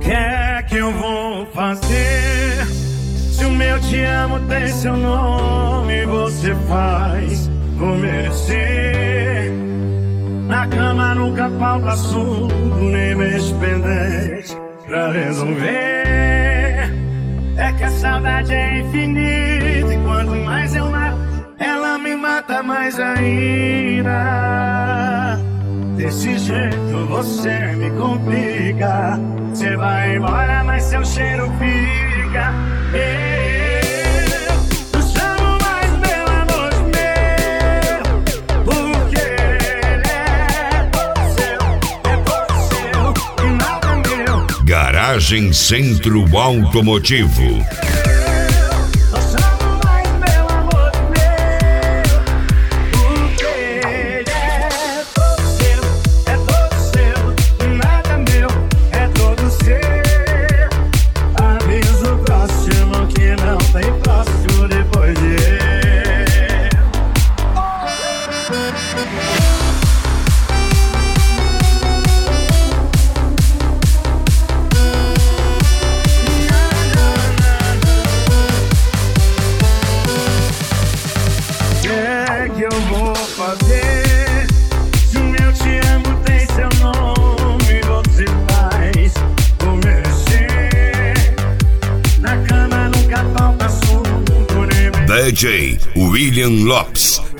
que é que eu vou fazer? Se o meu te amo tem seu nome, você faz por merecer. Na cama nunca falta assunto, nem mexe pendente pra resolver. É que a saudade é infinita, e quanto mais eu mato, ela me mata mais ainda. Desse jeito você me complica. Você vai embora, mas seu cheiro fica. Eu chamo mais meu amor meu, porque ele é todo seu e nada meu. Garagem Centro Automotivo. Que eu vou fazer? Se o meu te amo tem seu nome, você faz por merecer. Na cama nunca falta assunto. DJ William Lopes.